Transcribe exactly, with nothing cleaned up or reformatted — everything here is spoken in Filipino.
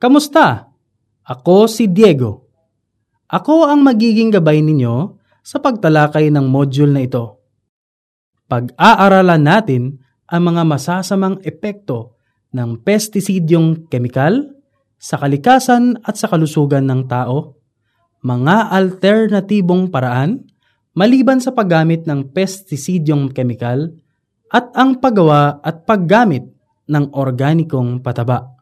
Kamusta? Ako si Diego. Ako ang magiging gabay ninyo sa pagtalakay ng module na ito. Pag-aaralan natin ang mga masasamang epekto ng pestisidyong kemikal sa kalikasan at sa kalusugan ng tao, mga alternatibong paraan maliban sa paggamit ng pestisidyong kemikal at ang paggawa at paggamit ng organikong pataba.